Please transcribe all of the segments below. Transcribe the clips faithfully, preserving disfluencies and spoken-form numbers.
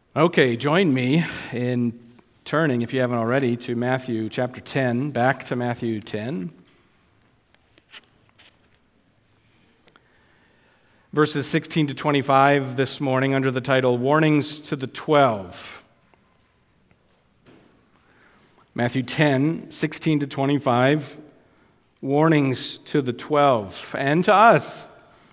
Okay, join me in turning, if you haven't already, to Matthew chapter ten, back to Matthew ten. Verses sixteen to twenty-five this morning under the title, Warnings to the Twelve. Matthew ten, sixteen to twenty-five, warnings to the twelve, and to us.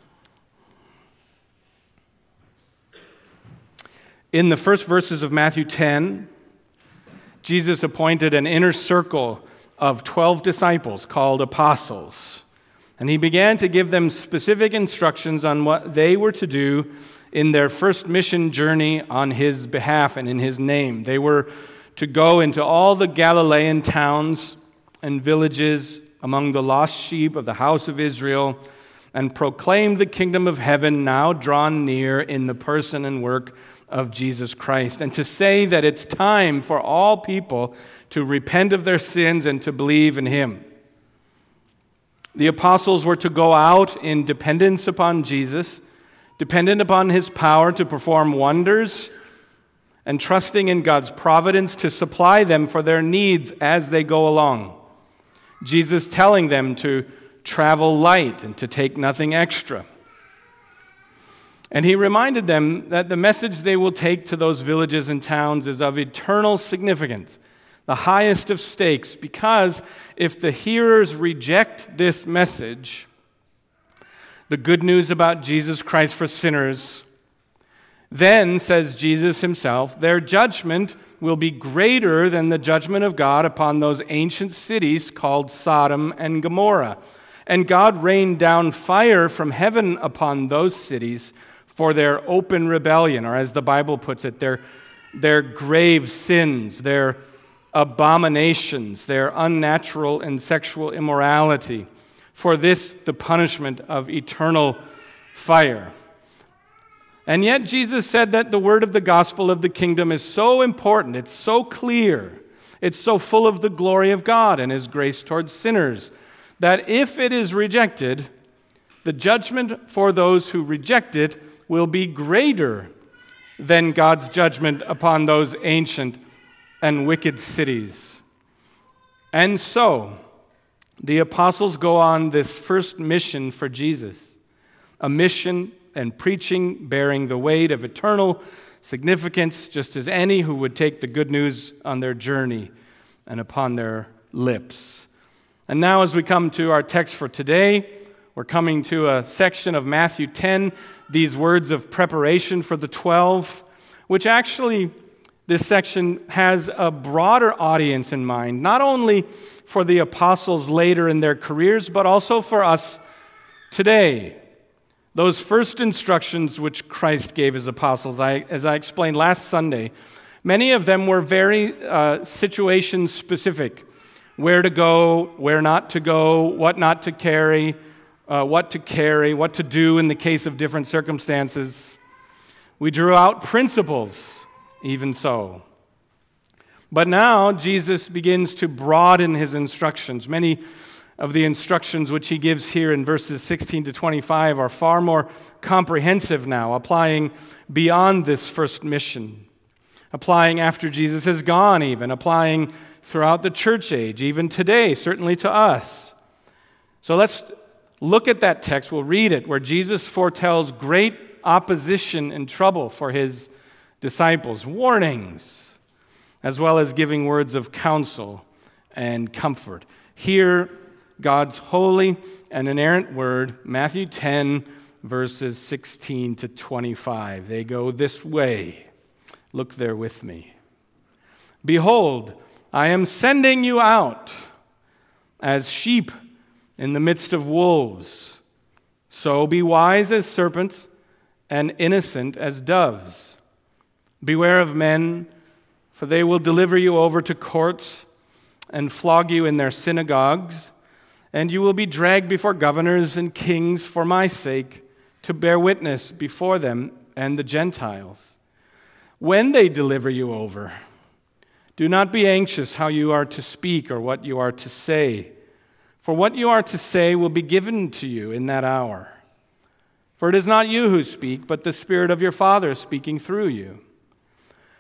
In the first verses of Matthew ten, Jesus appointed an inner circle of twelve disciples called apostles, and he began to give them specific instructions on what they were to do in their first mission journey on his behalf and in his name. They were to go into all the Galilean towns and villages among the lost sheep of the house of Israel and proclaim the kingdom of heaven now drawn near in the person and work of Jesus Christ, and to say that it's time for all people to repent of their sins and to believe in him. The apostles were to go out in dependence upon Jesus, dependent upon his power to perform wonders, and trusting in God's providence to supply them for their needs as they go along. Jesus telling them to travel light and to take nothing extra. And he reminded them that the message they will take to those villages and towns is of eternal significance, the highest of stakes, because if the hearers reject this message, the good news about Jesus Christ for sinners, then, says Jesus himself, their judgment will be greater than the judgment of God upon those ancient cities called Sodom and Gomorrah. And God rained down fire from heaven upon those cities for their open rebellion, or as the Bible puts it, their, their grave sins, their abominations, their unnatural and sexual immorality. For this, the punishment of eternal fire. And yet Jesus said that the word of the gospel of the kingdom is so important, it's so clear, it's so full of the glory of God and his grace towards sinners, that if it is rejected, the judgment for those who reject it will be greater than God's judgment upon those ancient and wicked cities. And so, the apostles go on this first mission for Jesus, a mission and preaching bearing the weight of eternal significance, just as any who would take the good news on their journey and upon their lips. And now as we come to our text for today, we're coming to a section of Matthew ten, these words of preparation for the twelve, which actually, this section has a broader audience in mind, not only for the apostles later in their careers, but also for us today. Those first instructions which Christ gave his apostles, I, as I explained last Sunday, many of them were very uh, situation-specific. Where to go, where not to go, what not to carry, uh, what to carry, what to do in the case of different circumstances. We drew out principles, even so. But now Jesus begins to broaden his instructions. Many of the instructions which he gives here in verses sixteen to twenty-five are far more comprehensive now, applying beyond this first mission, applying after Jesus has gone even, applying throughout the church age, even today, certainly to us. So let's look at that text. We'll read it, where Jesus foretells great opposition and trouble for his disciples, warnings, as well as giving words of counsel and comfort. Hear God's holy and inerrant word, Matthew ten, verses sixteen to twenty-five. They go this way. Look there with me. Behold, I am sending you out as sheep in the midst of wolves. So be wise as serpents and innocent as doves. Beware of men, for they will deliver you over to courts and flog you in their synagogues, and you will be dragged before governors and kings for my sake, to bear witness before them and the Gentiles. When they deliver you over, do not be anxious how you are to speak or what you are to say, for what you are to say will be given to you in that hour. For it is not you who speak, but the Spirit of your Father speaking through you.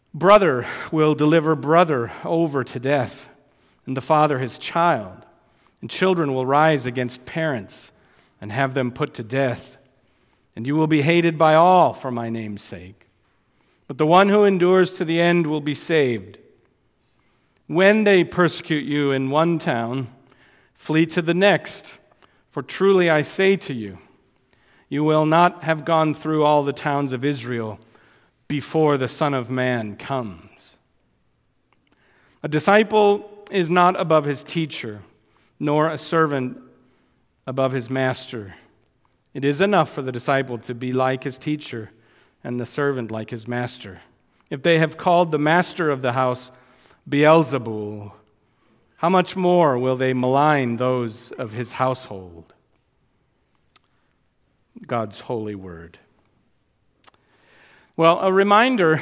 Brother will deliver brother over to death, and the father his child, and children will rise against parents and have them put to death. And you will be hated by all for my name's sake. But the one who endures to the end will be saved. When they persecute you in one town, flee to the next. For truly I say to you, you will not have gone through all the towns of Israel before the Son of Man comes. A disciple is not above his teacher, nor a servant above his master. It is enough for the disciple to be like his teacher and the servant like his master. If they have called the master of the house Beelzebul, how much more will they malign those of his household? God's holy word. Well, a reminder,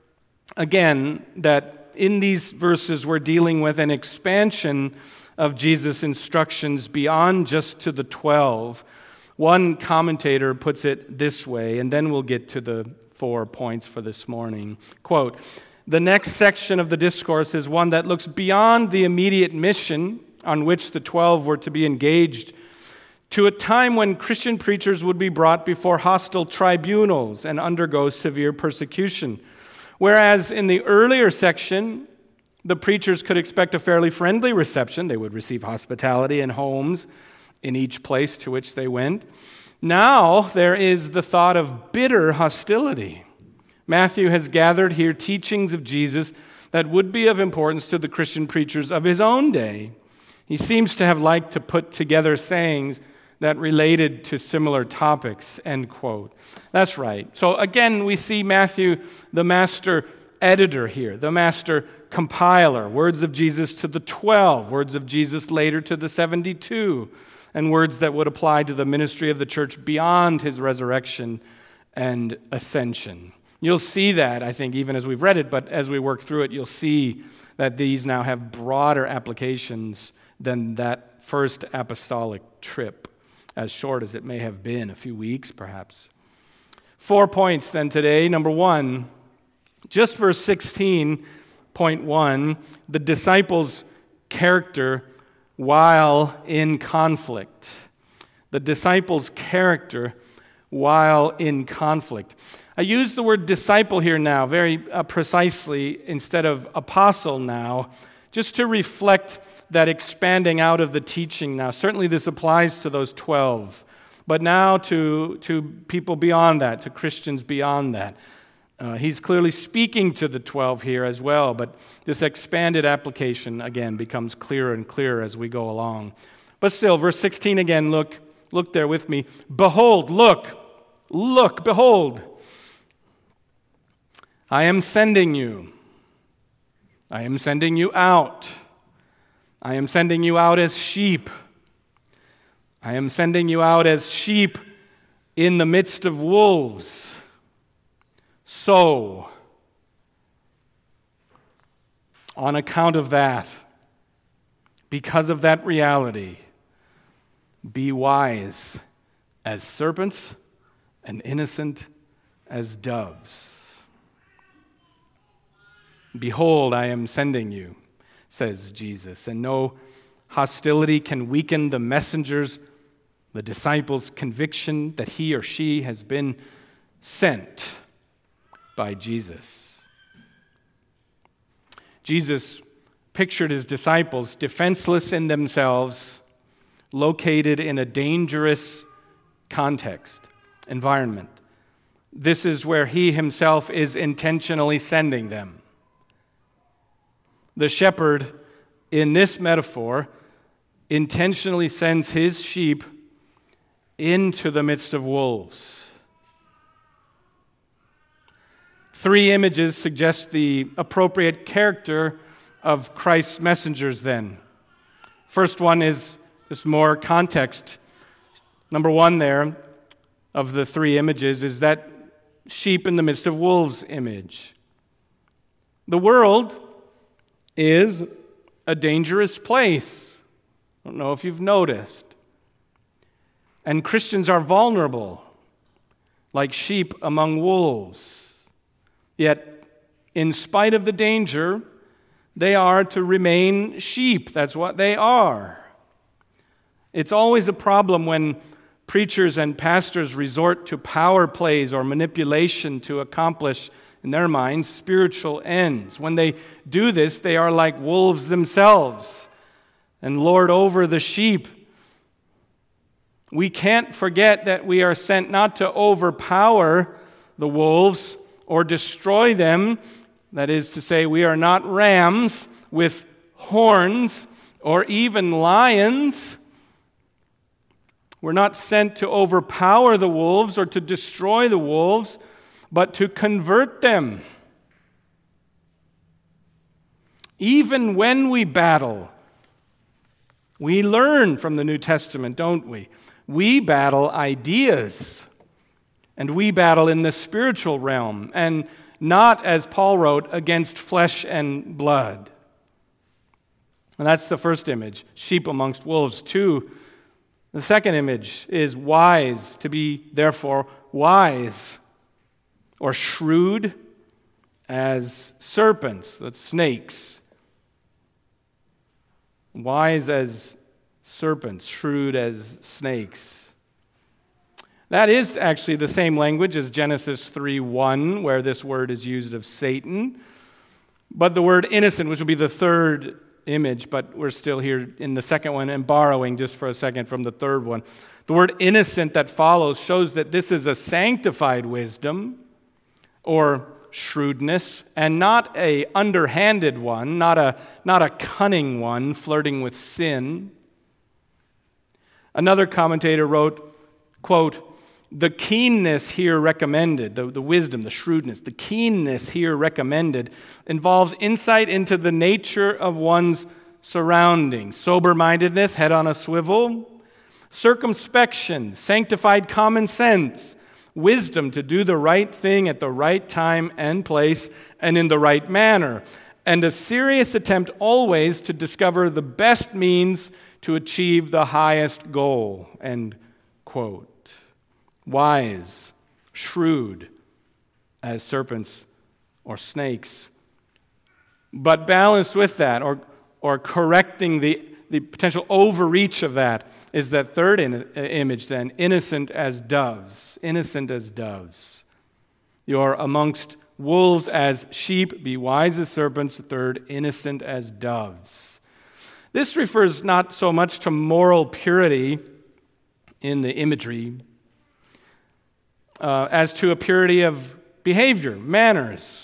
again, that in these verses we're dealing with an expansion of Jesus' instructions beyond just to the twelve. One commentator puts it this way, and then we'll get to the four points for this morning. Quote, the next section of the discourse is one that looks beyond the immediate mission on which the twelve were to be engaged to a time when Christian preachers would be brought before hostile tribunals and undergo severe persecution. Whereas in the earlier section, the preachers could expect a fairly friendly reception. They would receive hospitality in homes in each place to which they went. Now there is the thought of bitter hostility. Matthew has gathered here teachings of Jesus that would be of importance to the Christian preachers of his own day. He seems to have liked to put together sayings that related to similar topics, end quote. That's right. So again, we see Matthew, the master editor here, the master compiler, words of Jesus to the twelve, words of Jesus later to the seventy-two, and words that would apply to the ministry of the church beyond his resurrection and ascension. You'll see that, I think, even as we've read it, but as we work through it, you'll see that these now have broader applications than that first apostolic trip, as short as it may have been, a few weeks perhaps. Four points then today. Number one, just verse sixteen point one, the disciples' character while in conflict. The disciples' character while in conflict. I use the word disciple here now very uh, precisely instead of apostle now, just to reflect that expanding out of the teaching now. Certainly this applies to those twelve, but now to, to people beyond that, to Christians beyond that. Uh, he's clearly speaking to the twelve here as well, but this expanded application, again, becomes clearer and clearer as we go along. But still, verse sixteen again, look, look there with me. Behold, look, look, behold, I am sending you. I am sending you out. I am sending you out as sheep. I am sending you out as sheep in the midst of wolves. So, on account of that, because of that reality, be wise as serpents and innocent as doves. Behold, I am sending you, says Jesus, and no hostility can weaken the messenger's, the disciple's conviction that he or she has been sent by Jesus. Jesus pictured his disciples defenseless in themselves, located in a dangerous context, environment. This is where he himself is intentionally sending them. The shepherd, in this metaphor, intentionally sends his sheep into the midst of wolves. Three images suggest the appropriate character of Christ's messengers then. First one is just more context. Number one there of the three images is that sheep in the midst of wolves image. The world is a dangerous place. I don't know if you've noticed. And Christians are vulnerable, like sheep among wolves. Yet In spite of the danger, they are to remain sheep. That's what they are. It's always a problem when preachers and pastors resort to power plays or manipulation to accomplish, in their minds, spiritual ends. When they do this, they are like wolves themselves and lord over the sheep. We can't forget that we are sent not to overpower the wolves or destroy them. That is to say, we are not rams with horns or even lions. We're not sent to overpower the wolves or to destroy the wolves, but to convert them. Even when we battle, we learn from the New Testament, don't we? We battle ideas, and we battle in the spiritual realm, and not, as Paul wrote, against flesh and blood. And that's the first image, sheep amongst wolves. Two, the second image is wise, to be therefore wise, or shrewd as serpents, that's snakes. Wise as serpents, shrewd as snakes. That is actually the same language as Genesis three one, where this word is used of Satan. But the word innocent, which will be the third image, but we're still here in the second one and borrowing just for a second from the third one. The word innocent that follows shows that this is a sanctified wisdom or shrewdness, and not a underhanded one, not a, not a cunning one flirting with sin. Another commentator wrote, quote, "The keenness here recommended, the, the wisdom, the shrewdness, the keenness here recommended involves insight into the nature of one's surroundings, sober-mindedness, head on a swivel, circumspection, sanctified common sense, wisdom to do the right thing at the right time and place and in the right manner, and a serious attempt always to discover the best means to achieve the highest goal," end quote. Wise, shrewd as serpents or snakes. But balanced with that, or, or correcting the, the potential overreach of that, is that third in, uh, image then, innocent as doves. Innocent as doves. You're amongst wolves as sheep, be wise as serpents. Third, innocent as doves. This refers not so much to moral purity in the imagery, Uh, as to a purity of behavior, manners.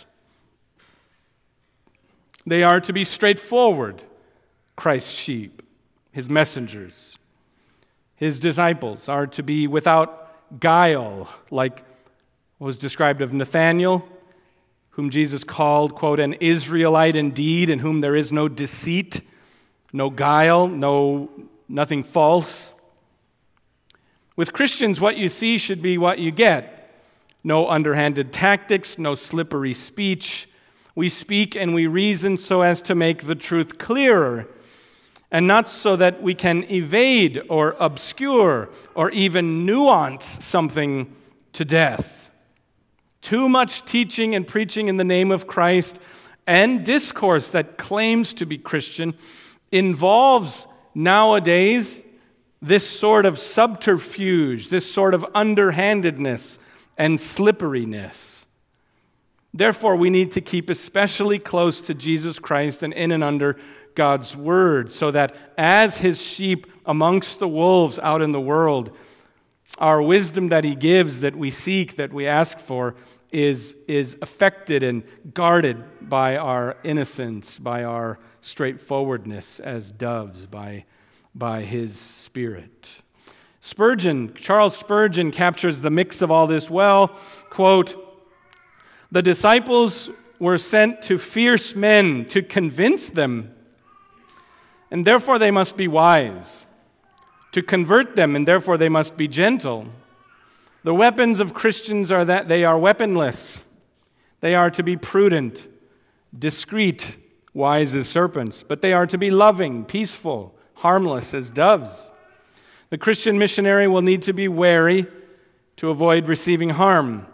They are to be straightforward, Christ's sheep, his messengers. His disciples are to be without guile, like was described of Nathanael, whom Jesus called, quote, an Israelite indeed, in whom there is no deceit, no guile, no nothing false. With Christians, what you see should be what you get. No underhanded tactics, no slippery speech. We speak and we reason so as to make the truth clearer, and not so that we can evade or obscure or even nuance something to death. Too much teaching and preaching in the name of Christ and discourse that claims to be Christian involves nowadays this sort of subterfuge, this sort of underhandedness and slipperiness. Therefore, we need to keep especially close to Jesus Christ and in and under God's Word, so that as His sheep amongst the wolves out in the world, our wisdom that He gives, that we seek, that we ask for, is, is affected and guarded by our innocence, by our straightforwardness as doves, by, by His Spirit. Spurgeon, Charles Spurgeon captures the mix of all this well. Quote, "The disciples were sent to fierce men to convince them, and therefore they must be wise. To convert them, and therefore they must be gentle. The weapons of Christians are that they are weaponless. They are to be prudent, discreet, wise as serpents, but they are to be loving, peaceful, harmless as doves. The Christian missionary will need to be wary to avoid receiving harm,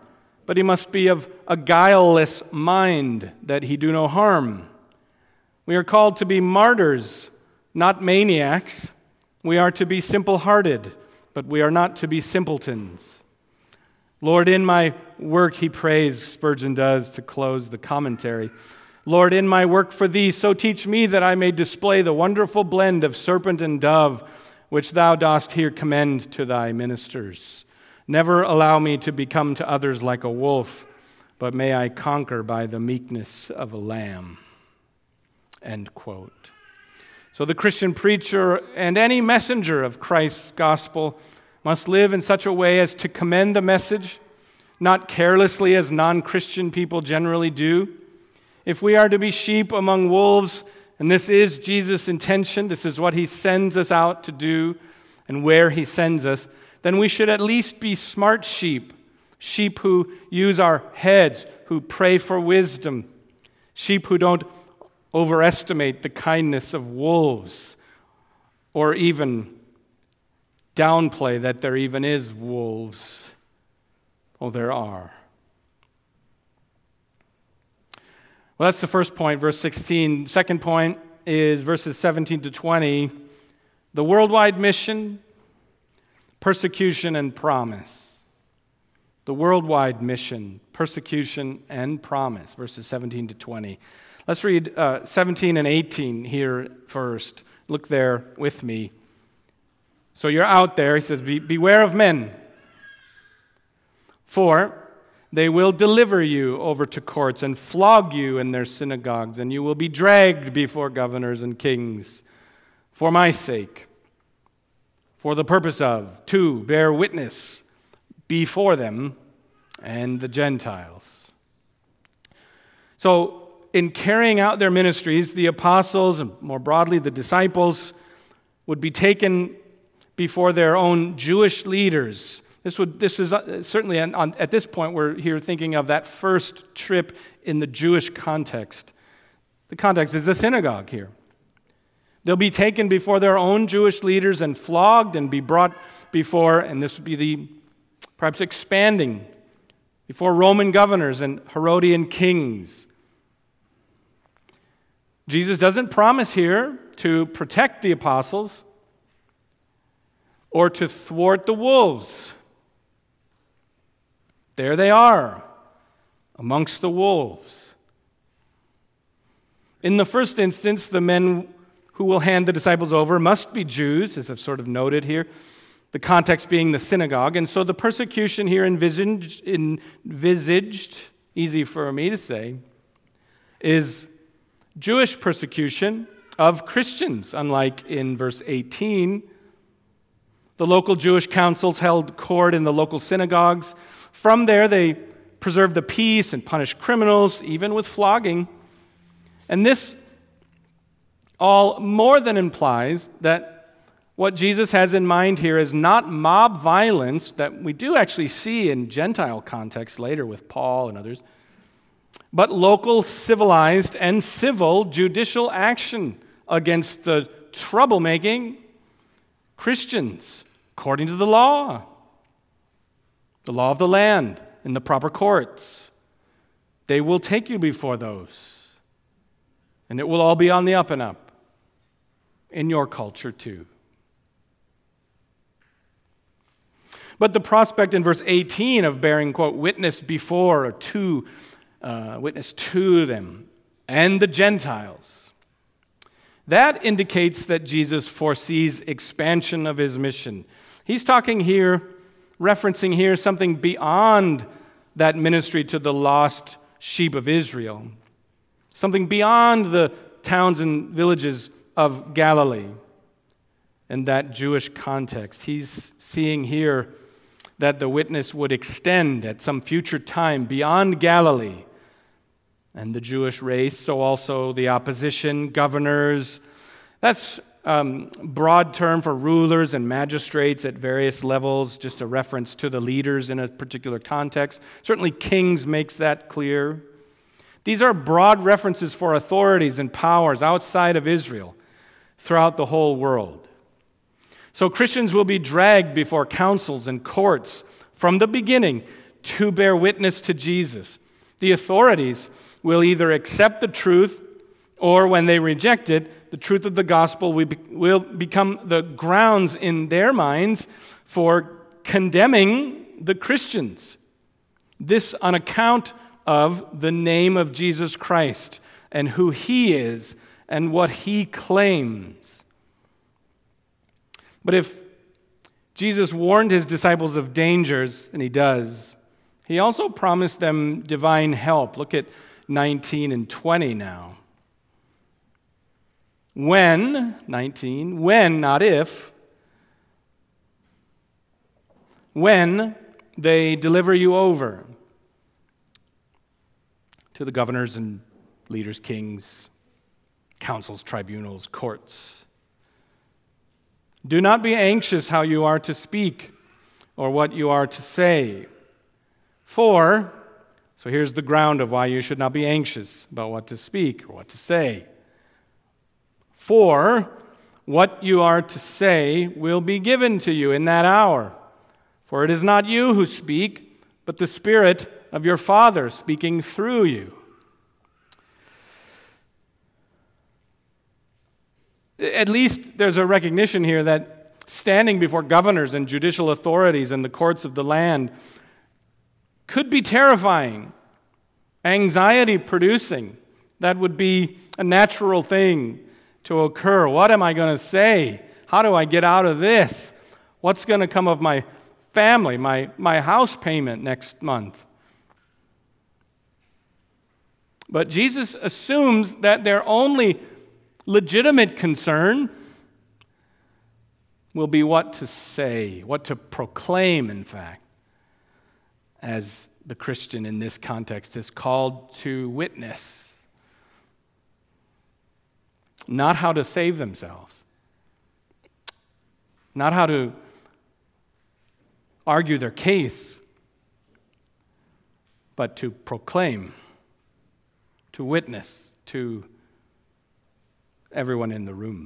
but he must be of a guileless mind, that he do no harm. We are called to be martyrs, not maniacs. We are to be simple-hearted, but we are not to be simpletons. Lord, in my work, he prays, Spurgeon does, to close the commentary. Lord, in my work for thee, so teach me that I may display the wonderful blend of serpent and dove, which thou dost here commend to thy ministers. Never allow me to become to others like a wolf, but may I conquer by the meekness of a lamb. End quote. So the Christian preacher and any messenger of Christ's gospel must live in such a way as to commend the message, not carelessly as non-Christian people generally do. If we are to be sheep among wolves, and this is Jesus' intention, this is what he sends us out to do and where he sends us, then we should at least be smart sheep, sheep who use our heads, who pray for wisdom, sheep who don't overestimate the kindness of wolves or even downplay that there even is wolves. Oh, there are. Well, that's the first point, verse sixteen. Second point is verses seventeen to twenty. The worldwide mission, persecution, and promise. The worldwide mission, persecution, and promise, verses seventeen to twenty. Let's read uh, seventeen and eighteen here first. Look there with me. So you're out there, he says, Be- beware of men, for they will deliver you over to courts and flog you in their synagogues, and you will be dragged before governors and kings for my sake, for the purpose of, to bear witness before them and the Gentiles. So, in carrying out their ministries, the apostles, and more broadly the disciples, would be taken before their own Jewish leaders. This would. This is certainly, on, on, at this point, we're here thinking of that first trip in the Jewish context. The context is the synagogue here. They'll be taken before their own Jewish leaders and flogged and be brought before, and this would be the, perhaps expanding, before Roman governors and Herodian kings. Jesus doesn't promise here to protect the apostles or to thwart the wolves. There they are, amongst the wolves. In the first instance, the men who will hand the disciples over must be Jews, as I've sort of noted here, the context being the synagogue. And so the persecution here envisaged, envisaged easy for me to say, is Jewish persecution of Christians, unlike in verse eighteen. The local Jewish councils held court in the local synagogues. From there, they preserved the peace and punished criminals, even with flogging. And this all more than implies that what Jesus has in mind here is not mob violence that we do actually see in Gentile context later with Paul and others, but local civilized and civil judicial action against the troublemaking Christians according to the law, the law of the land in the proper courts. They will take you before those, and it will all be on the up and up in your culture too. But the prospect in verse eighteen of bearing, quote, witness before or to, uh, witness to them and the Gentiles, that indicates that Jesus foresees expansion of his mission. He's talking here, referencing here something beyond that ministry to the lost sheep of Israel, something beyond the towns and villages of Galilee in that Jewish context. He's seeing here that the witness would extend at some future time beyond Galilee and the Jewish race, so also the opposition, governors. That's a um, broad term for rulers and magistrates at various levels, just a reference to the leaders in a particular context. Certainly kings makes that clear. These are broad references for authorities and powers outside of Israel throughout the whole world. So Christians will be dragged before councils and courts from the beginning to bear witness to Jesus. The authorities will either accept the truth, or when they reject it, the truth of the gospel will become the grounds in their minds for condemning the Christians. This on account of the name of Jesus Christ and who he is and what he claims. But if Jesus warned his disciples of dangers, and he does, he also promised them divine help. Look at nineteen and twenty now. When, nineteen, when, not if, when they deliver you over to the governors and leaders, kings, councils, tribunals, courts. Do not be anxious how you are to speak or what you are to say. For, so here's the ground of why you should not be anxious about what to speak or what to say. For what you are to say will be given to you in that hour. For it is not you who speak, but the Spirit of your Father speaking through you. At least there's a recognition here that standing before governors and judicial authorities and the courts of the land could be terrifying, anxiety-producing. That would be a natural thing to occur. What am I going to say? How do I get out of this? What's going to come of my family, my, my house payment next month? But Jesus assumes that their only legitimate concern will be what to say, what to proclaim, in fact, as the Christian in this context is called to witness. Not how to save themselves, not how to argue their case, but to proclaim, to witness to everyone in the room.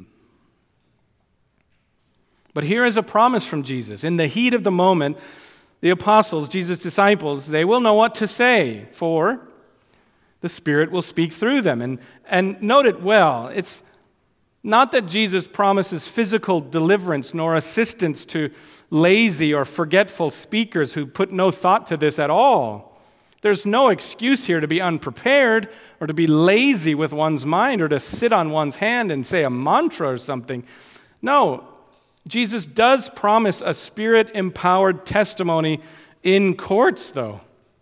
But here is a promise from Jesus. In the heat of the moment, the apostles, Jesus' disciples, they will know what to say, for the Spirit will speak through them. And, and note it well, it's not that Jesus promises physical deliverance nor assistance to lazy or forgetful speakers who put no thought to this at all. There's no excuse here to be unprepared or to be lazy with one's mind or to sit on one's hand and say a mantra or something. No, Jesus does promise a Spirit-empowered testimony in courts, though.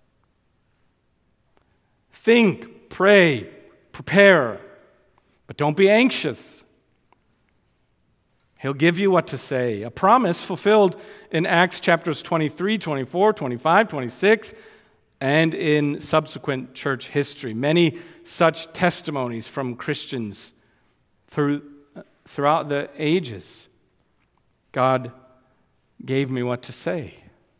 Think, pray, prepare, but don't be anxious. He'll give you what to say. A promise fulfilled in Acts chapters twenty-three, twenty-four, twenty-five, twenty-six, and in subsequent church history. Many such testimonies from Christians through, throughout the ages. God gave me what to say.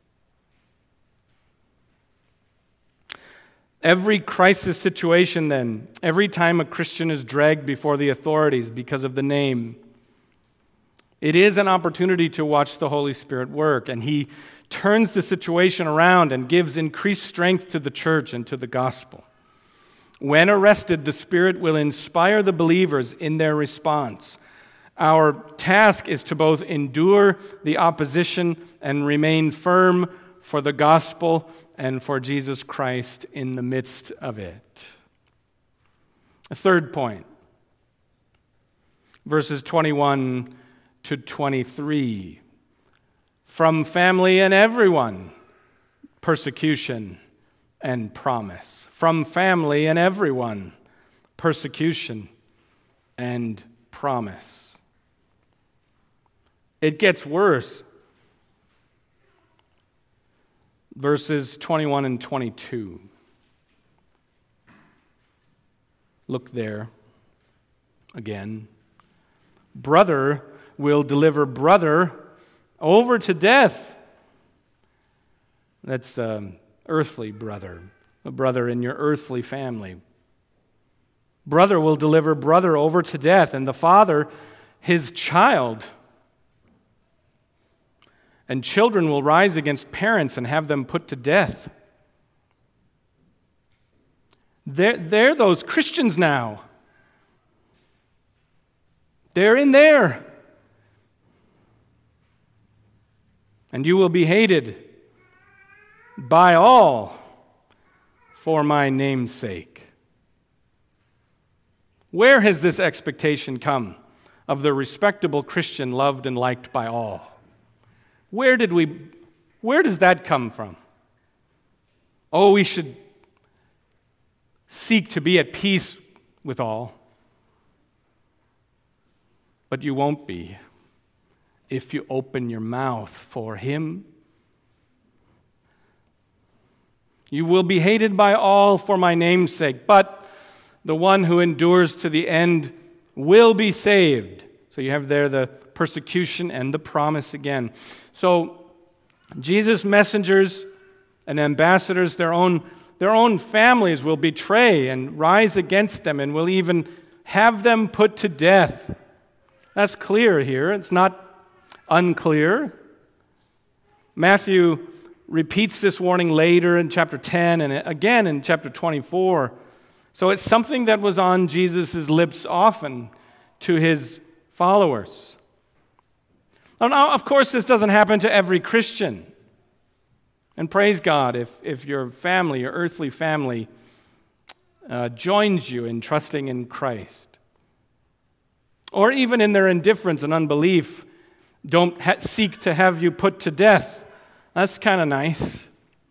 Every crisis situation, then, every time a Christian is dragged before the authorities because of the name, it is an opportunity to watch the Holy Spirit work, and He turns the situation around and gives increased strength to the church and to the gospel. When arrested, the Spirit will inspire the believers in their response. Our task is to both endure the opposition and remain firm for the gospel and for Jesus Christ in the midst of it. A third point, verses twenty-one to twenty-three. From family and everyone, persecution and promise. From family and everyone, persecution and promise. It gets worse. Verses twenty-one and twenty-two. Look there again. Brother will deliver brother over to death. That's um, earthly brother, a brother in your earthly family. Brother will deliver brother over to death, and the father his child. And children will rise against parents and have them put to death. They're, they're those Christians now. They're in there. And you will be hated by all for my name's sake. Where has this expectation come of the respectable Christian loved and liked by all? Where did we, where does that come from? Oh, we should seek to be at peace with all. But you won't be if you open your mouth for him. You will be hated by all for my name's sake, but the one who endures to the end will be saved. So you have there the persecution and the promise again. So Jesus' messengers and ambassadors, their own, their own families will betray and rise against them and will even have them put to death. That's clear here. It's not unclear. Matthew repeats this warning later in chapter ten and again in chapter twenty-four. So it's something that was on Jesus' lips often to his followers. Now, of course, this doesn't happen to every Christian. And praise God if, if your family, your earthly family, uh, joins you in trusting in Christ. Or even in their indifference and unbelief, don't ha- seek to have you put to death. That's kind of nice.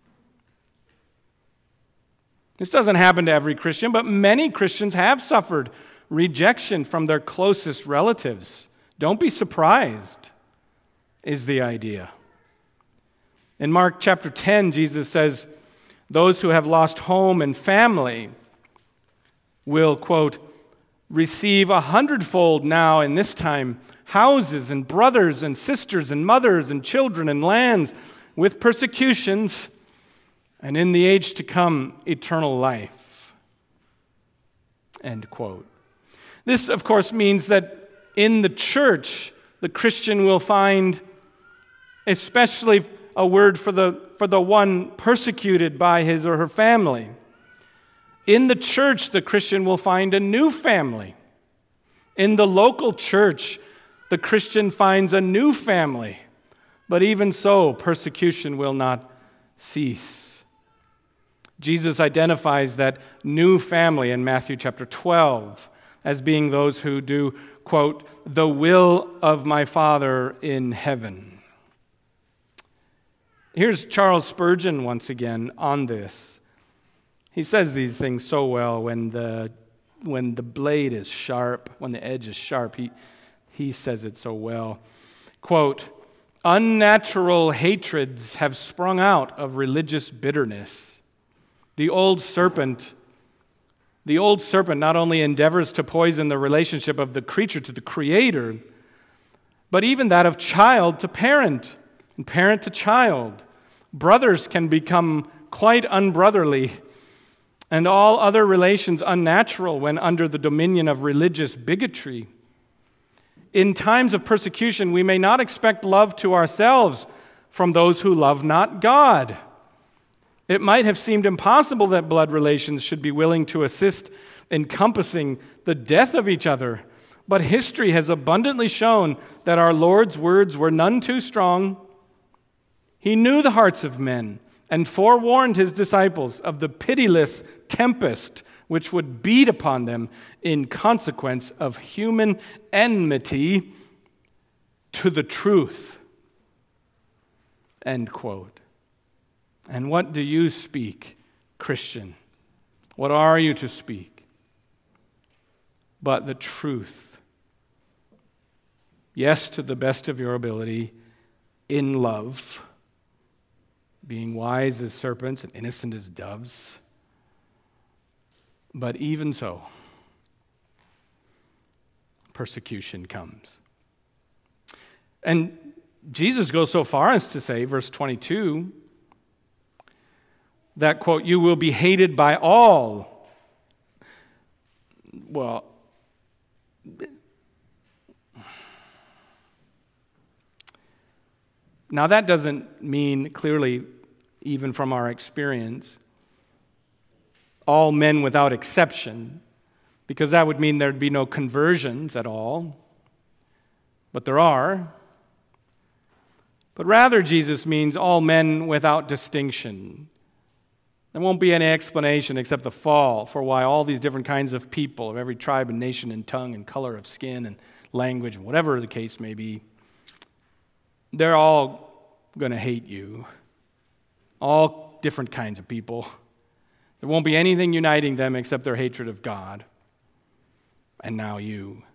This doesn't happen to every Christian, but many Christians have suffered rejection from their closest relatives. Don't be surprised, is the idea. In Mark chapter ten, Jesus says, those who have lost home and family will, quote, receive a hundredfold now in this time houses and brothers and sisters and mothers and children and lands with persecutions, and in the age to come, eternal life. End quote. This, of course, means that in the church, the Christian will find especially a word for the, for the one persecuted by his or her family. In the church, the Christian will find a new family. In the local church, the Christian finds a new family. But even so, persecution will not cease. Jesus identifies that new family in Matthew chapter twelve as being those who do, quote, the will of my Father in heaven. Here's Charles Spurgeon once again on this. He says these things so well. When the when the blade is sharp, when the edge is sharp, he, he says it so well. Quote, unnatural hatreds have sprung out of religious bitterness. The old serpent, the old serpent not only endeavors to poison the relationship of the creature to the Creator, but even that of child to parent and parent to child. Brothers can become quite unbrotherly, and all other relations unnatural when under the dominion of religious bigotry. In times of persecution, we may not expect love to ourselves from those who love not God. It might have seemed impossible that blood relations should be willing to assist in compassing the death of each other, but history has abundantly shown that our Lord's words were none too strong. He knew the hearts of men and forewarned his disciples of the pitiless tempest which would beat upon them in consequence of human enmity to the truth. End quote. And what do you speak, Christian? What are you to speak? But the truth. Yes, to the best of your ability, in love, being wise as serpents and innocent as doves. But even so, persecution comes. And Jesus goes so far as to say, verse twenty-two, that, quote, you will be hated by all. Well, now that doesn't mean clearly, even from our experience, all men without exception, because that would mean there'd be no conversions at all. But there are. But rather, Jesus means all men without distinction. There won't be any explanation except the fall for why all these different kinds of people of every tribe and nation and tongue and color of skin and language, whatever the case may be, they're all going to hate you. All different kinds of people. There won't be anything uniting them except their hatred of God. And now you.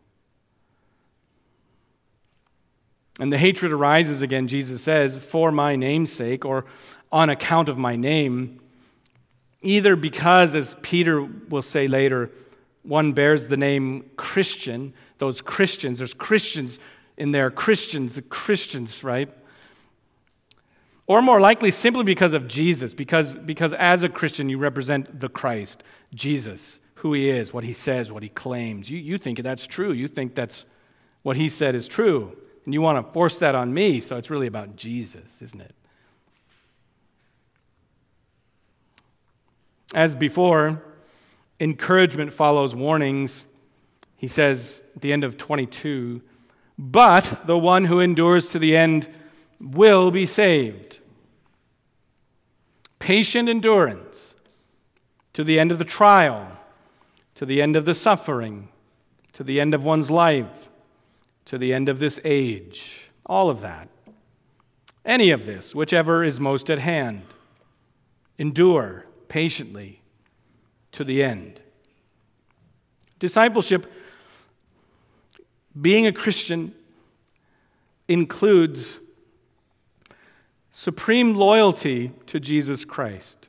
And the hatred arises, again, Jesus says, for my name's sake, or on account of my name, either because, as Peter will say later, one bears the name Christian, those Christians, there's Christians in there, Christians, the Christians, right? Or more likely, simply because of Jesus, because, because as a Christian, you represent the Christ, Jesus, who he is, what he says, what he claims. You, you think that's true. You think that's what he said is true. And you want to force that on me, so it's really about Jesus, isn't it? As before, encouragement follows warnings. He says at the end of twenty-two, but the one who endures to the end will be saved. Patient endurance to the end of the trial, to the end of the suffering, to the end of one's life, to the end of this age. All of that. Any of this, whichever is most at hand. Endure patiently to the end. Discipleship, being a Christian, includes supreme loyalty to Jesus Christ,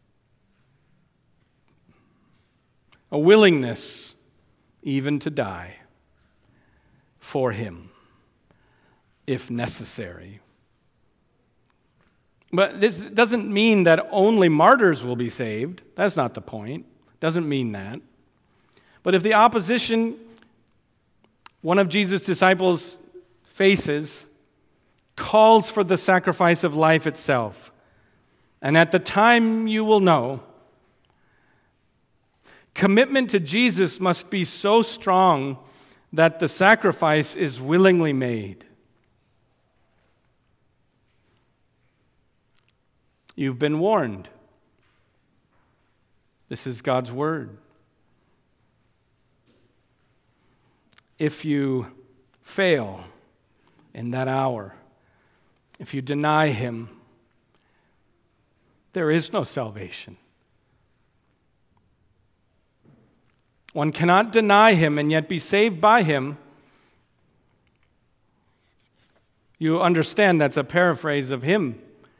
a willingness even to die for him, if necessary. But this doesn't mean that only martyrs will be saved. That's not the point. Doesn't mean that. But if the opposition one of Jesus' disciples faces calls for the sacrifice of life itself, and at the time you will know, commitment to Jesus must be so strong that the sacrifice is willingly made. You've been warned. This is God's word. If you fail in that hour, if you deny him, there is no salvation. One cannot deny him and yet be saved by him. You understand that's a paraphrase of him.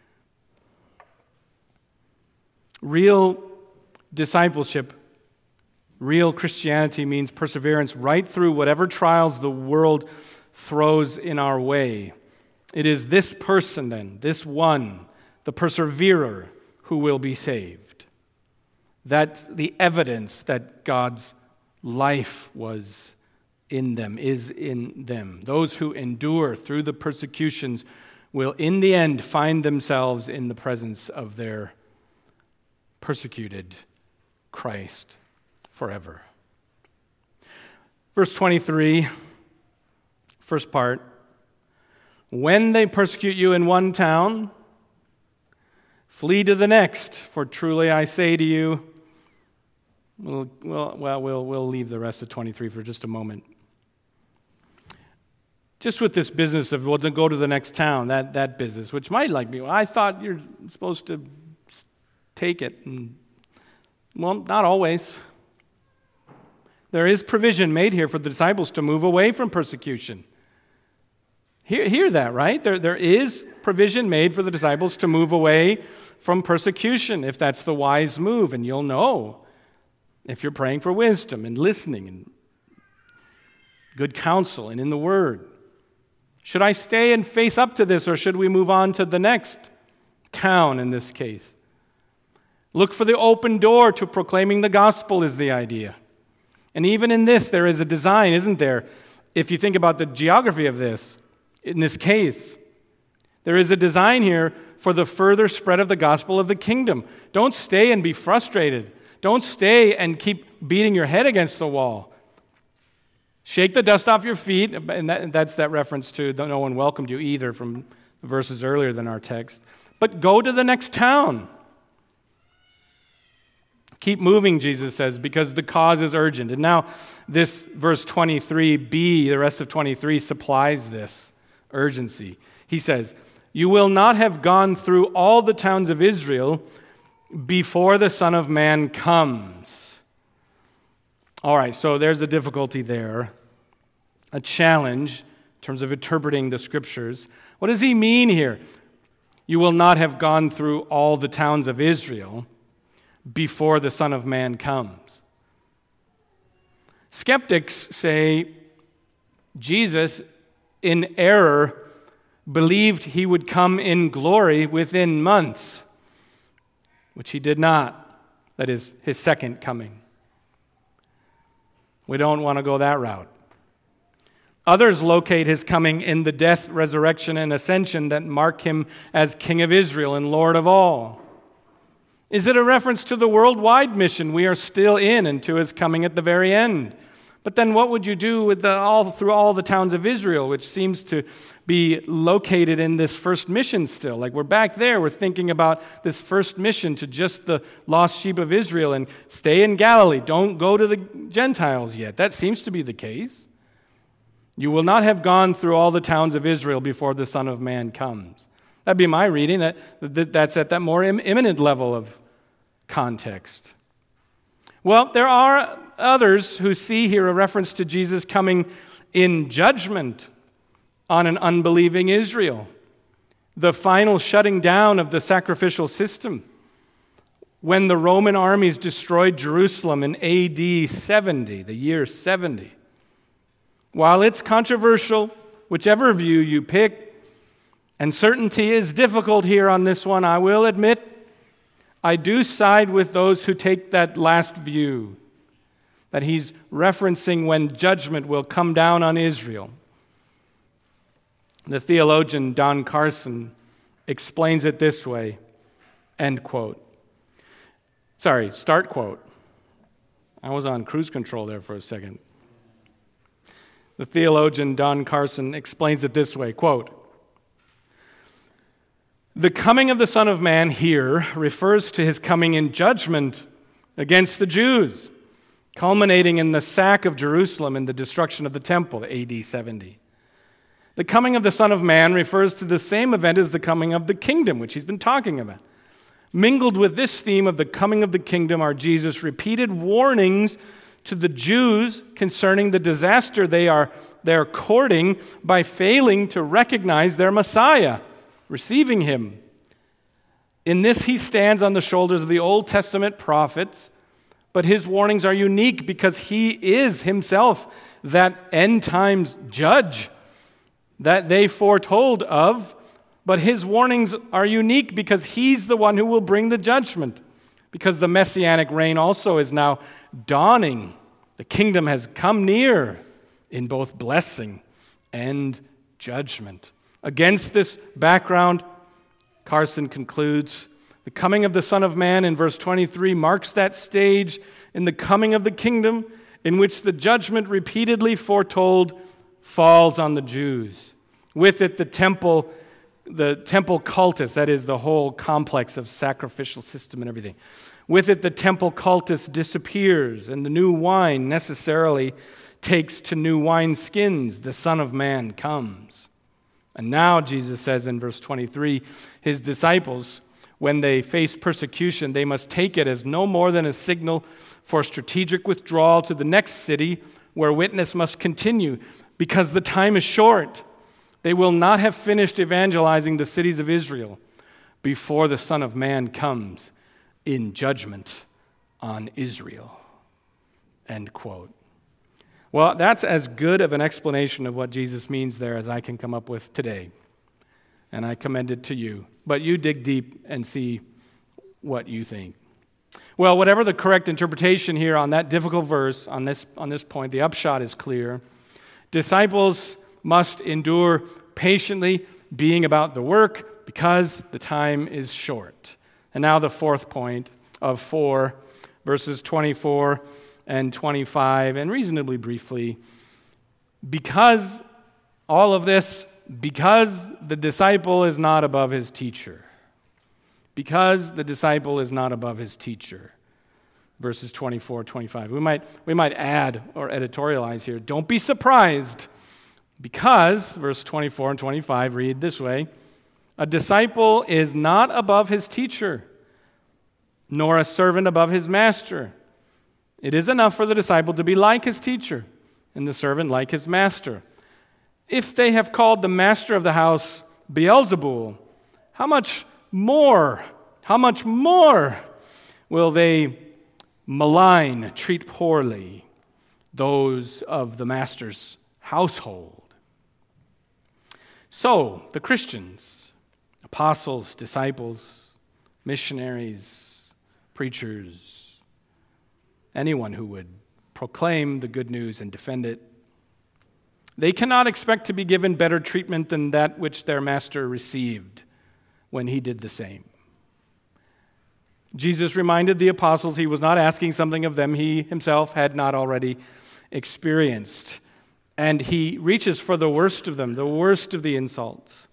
Real discipleship, real Christianity means perseverance right through whatever trials the world throws in our way. It is this person then, this one, the perseverer, who will be saved. That's the evidence that God's life was in them, is in them. Those who endure through the persecutions will in the end find themselves in the presence of their persecuted Christ forever. Verse twenty-three, first part. When they persecute you in one town, flee to the next, for truly I say to you, We'll, well, well, we'll, we'll leave the rest of twenty-three for just a moment. Just with this business of, well, to go to the next town, that, that business, which might like me, well, I thought you're supposed to take it. And, well, not always. There is provision made here for the disciples to move away from persecution. Hear, hear that, right? There, there is provision made for the disciples to move away from persecution, if that's the wise move, and you'll know. If you're praying for wisdom and listening and good counsel and in the Word. Should I stay and face up to this, or should we move on to the next town in this case? Look for the open door to proclaiming the gospel is the idea. And even in this, there is a design, isn't there? If you think about the geography of this, in this case, there is a design here for the further spread of the gospel of the kingdom. Don't stay and be frustrated. don't stay and keep beating your head against the wall. Shake the dust off your feet, and that, that's that reference to no one welcomed you either from verses earlier than our text. But go to the next town. Keep moving, Jesus says, because the cause is urgent. And now this verse twenty-three b, the rest of twenty-three, supplies this urgency. He says, you will not have gone through all the towns of Israel before the Son of Man comes. All right, so there's a difficulty there, a challenge in terms of interpreting the Scriptures. What does he mean here? You will not have gone through all the towns of Israel before the Son of Man comes. Skeptics say Jesus, in error, believed he would come in glory within months, which he did not. That is, his second coming. We don't want to go that route. Others locate his coming in the death, resurrection, and ascension that mark him as King of Israel and Lord of all. Is it a reference to the worldwide mission we are still in and to his coming at the very end? But then what would you do with the, all through all the towns of Israel, which seems to be located in this first mission still? Like we're back there, we're thinking about this first mission to just the lost sheep of Israel and stay in Galilee. Don't go to the Gentiles yet. That seems to be the case. You will not have gone through all the towns of Israel before the Son of Man comes. That'd be my reading. That, that That's at that more im- imminent level of context. Well, there are others who see here a reference to Jesus coming in judgment on an unbelieving Israel, the final shutting down of the sacrificial system. When the Roman armies destroyed Jerusalem in A D seventy, the year seventy. While it's controversial, whichever view you pick, and certainty is difficult here on this one, I will admit, I do side with those who take that last view, that he's referencing when judgment will come down on Israel. The theologian Don Carson explains it this way, end quote. Sorry, start quote. I was on cruise control there for a second. The theologian Don Carson explains it this way, quote, the coming of the Son of Man here refers to his coming in judgment against the Jews, culminating in the sack of Jerusalem and the destruction of the temple, A D seventy. The coming of the Son of Man refers to the same event as the coming of the kingdom, which he's been talking about. Mingled with this theme of the coming of the kingdom are Jesus' repeated warnings to the Jews concerning the disaster they are, they are courting by failing to recognize their Messiah, receiving him. In this, he stands on the shoulders of the Old Testament prophets, but his warnings are unique because he is himself that end times judge that they foretold of, but his warnings are unique because he's the one who will bring the judgment, because the messianic reign also is now dawning. The kingdom has come near in both blessing and judgment. Against this background, Carson concludes, the coming of the Son of Man in verse twenty-three marks that stage in the coming of the kingdom in which the judgment repeatedly foretold falls on the Jews. With it, the temple, the temple cultus, that is the whole complex of sacrificial system and everything. With it, the temple cultus disappears, and the new wine necessarily takes to new wineskins. The Son of Man comes. And now, Jesus says in verse twenty-three, his disciples, when they face persecution, they must take it as no more than a signal for strategic withdrawal to the next city where witness must continue, because the time is short. They will not have finished evangelizing the cities of Israel before the Son of Man comes in judgment on Israel. End quote. Well, that's as good of an explanation of what Jesus means there as I can come up with today. And I commend it to you. But you dig deep and see what you think. Well, whatever the correct interpretation here on that difficult verse, on this, on this point, the upshot is clear. Disciples must endure patiently, being about the work, because the time is short. And now the fourth point of four, verses twenty-four and twenty-five, and reasonably briefly, because all of this, because the disciple is not above his teacher. Because the disciple is not above his teacher. Verses twenty-four, twenty-five. We might, we might add or editorialize here. Don't be surprised, because, verse twenty-four and twenty-five read this way, a disciple is not above his teacher, nor a servant above his master. It is enough for the disciple to be like his teacher, and the servant like his master. If they have called the master of the house Beelzebul, how much more, how much more will they malign, treat poorly those of the master's household? So, the Christians, apostles, disciples, missionaries, preachers, anyone who would proclaim the good news and defend it, they cannot expect to be given better treatment than that which their master received when he did the same. Jesus reminded the apostles he was not asking something of them he himself had not already experienced. And he reaches for the worst of them, the worst of the insults.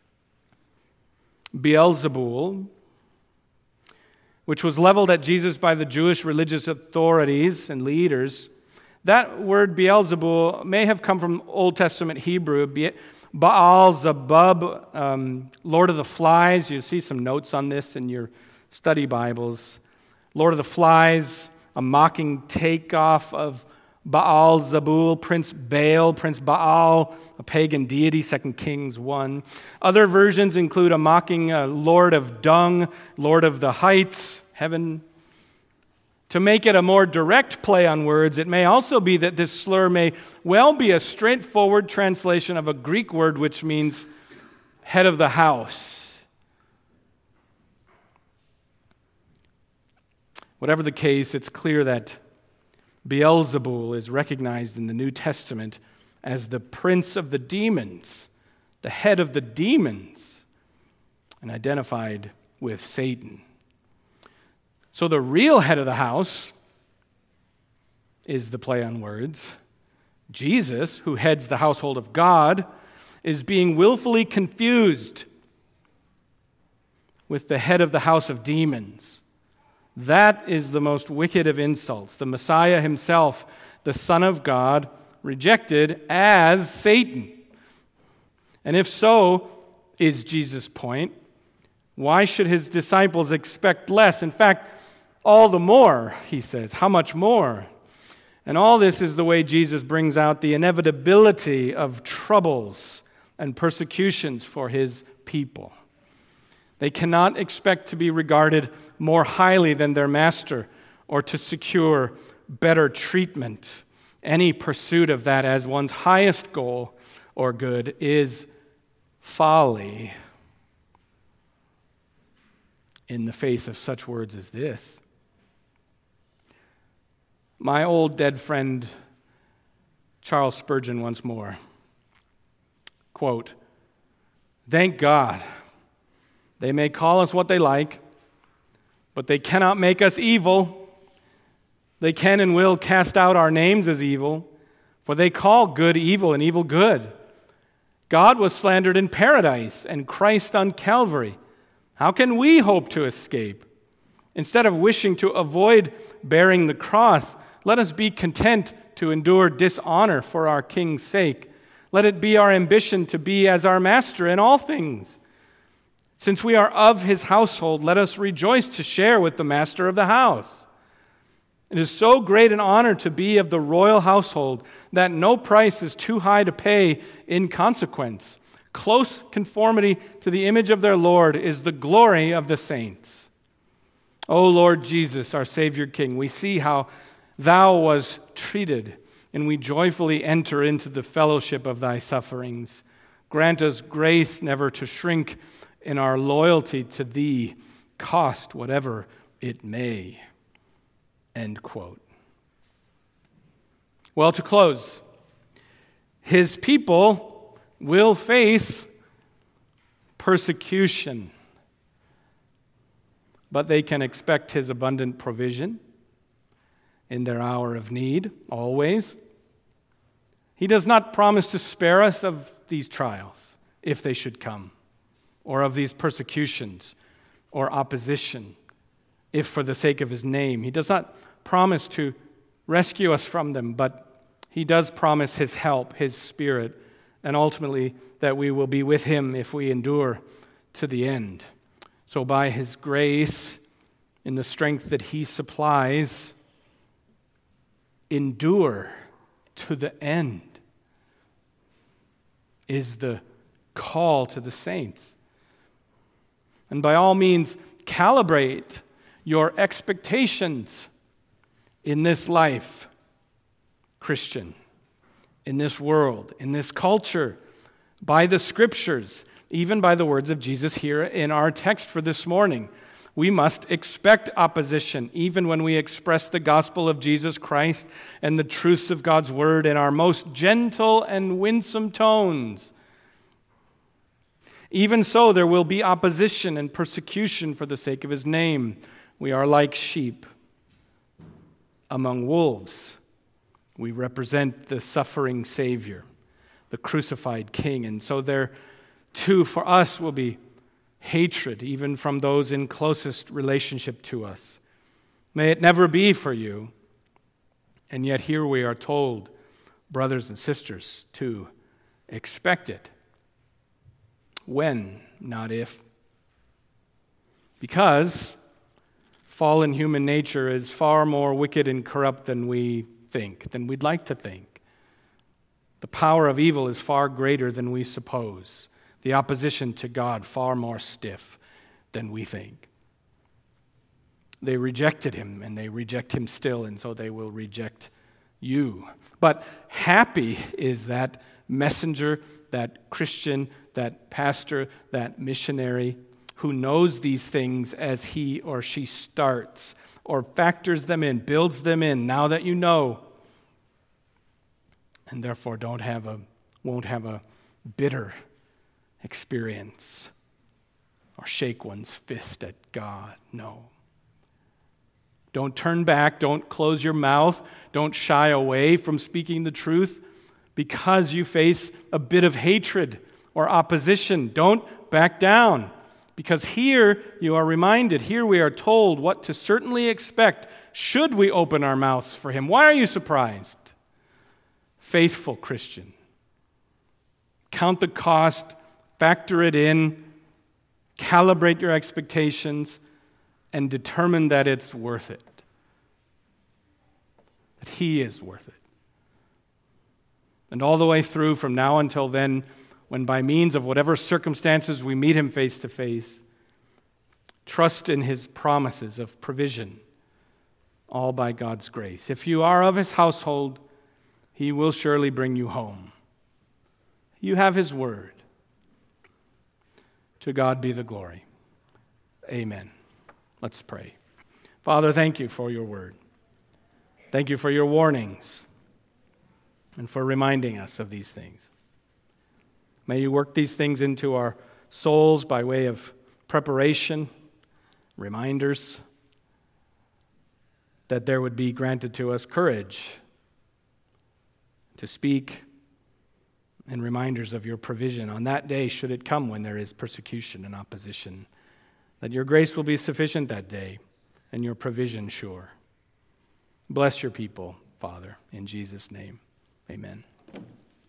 Beelzebul, which was leveled at Jesus by the Jewish religious authorities and leaders, that word Beelzebul may have come from Old Testament Hebrew. Baal-zebub, um, Lord of the Flies. You see some notes on this in your study Bibles. Lord of the Flies, a mocking takeoff of Baal-zebul, Prince Baal, Prince Baal, a pagan deity, Second Kings one. Other versions include a mocking uh, Lord of Dung, Lord of the Heights, heaven. To make it a more direct play on words, it may also be that this slur may well be a straightforward translation of a Greek word which means head of the house. Whatever the case, it's clear that Beelzebul is recognized in the New Testament as the prince of the demons, the head of the demons, and identified with Satan. So the real head of the house is the play on words. Jesus, who heads the household of God, is being willfully confused with the head of the house of demons. That is the most wicked of insults. The Messiah himself, the Son of God, rejected as Satan. And if so, is Jesus' point, why should his disciples expect less? In fact, all the more, he says. How much more? And all this is the way Jesus brings out the inevitability of troubles and persecutions for his people. They cannot expect to be regarded more highly than their master or to secure better treatment. Any pursuit of that as one's highest goal or good is folly in the face of such words as this. My old dead friend Charles Spurgeon once more, quote, "Thank God, they may call us what they like, but they cannot make us evil. They can and will cast out our names as evil, for they call good evil and evil good. God was slandered in paradise and Christ on Calvary. How can we hope to escape? Instead of wishing to avoid bearing the cross, let us be content to endure dishonor for our King's sake. Let it be our ambition to be as our master in all things. Since we are of his household, let us rejoice to share with the master of the house. It is so great an honor to be of the royal household that no price is too high to pay in consequence. Close conformity to the image of their Lord is the glory of the saints. O Lord Jesus, our Savior King, we see how thou was treated, and we joyfully enter into the fellowship of thy sufferings. Grant us grace never to shrink in our loyalty to thee, cost whatever it may." End quote. Well, to close, his people will face persecution, but they can expect his abundant provision, in their hour of need, always. He does not promise to spare us of these trials, if they should come, or of these persecutions or opposition, if for the sake of his name. He does not promise to rescue us from them, but he does promise his help, his Spirit, and ultimately that we will be with him if we endure to the end. So by his grace, in the strength that he supplies, endure to the end is the call to the saints. And by all means, calibrate your expectations in this life, Christian, in this world, in this culture, by the Scriptures, even by the words of Jesus here in our text for this morning. We must expect opposition, even when we express the gospel of Jesus Christ and the truths of God's word in our most gentle and winsome tones. Even so, there will be opposition and persecution for the sake of his name. We are like sheep among wolves. We represent the suffering Savior, the crucified King. And so there, too, for us will be hatred, even from those in closest relationship to us. May it never be for you. And yet here we are told, brothers and sisters, to expect it. When, not if. Because fallen human nature is far more wicked and corrupt than we think, than we'd like to think. The power of evil is far greater than we suppose. The opposition to God far more stiff than we think. They rejected him, and they reject him still, and so they will reject you. But happy is that messenger, that Christian, that pastor, that missionary who knows these things as he or she starts or factors them in, builds them in, now that you know, and therefore don't have a, won't have a bitter experience or shake one's fist at God. No. Don't turn back. Don't close your mouth. Don't shy away from speaking the truth because you face a bit of hatred or opposition. Don't back down, because here you are reminded, here we are told what to certainly expect should we open our mouths for him. Why are you surprised? Faithful Christian. Count the cost, factor it in, calibrate your expectations, and determine that it's worth it. That he is worth it. And all the way through from now until then, when by means of whatever circumstances we meet him face to face, trust in his promises of provision, all by God's grace. If you are of his household, he will surely bring you home. You have his word. To God be the glory. Amen. Let's pray. Father, thank you for your word. Thank you for your warnings and for reminding us of these things. May you work these things into our souls by way of preparation, reminders, that there would be granted to us courage to speak, and reminders of your provision on that day, should it come when there is persecution and opposition, that your grace will be sufficient that day and your provision sure. Bless your people, Father, in Jesus' name. Amen.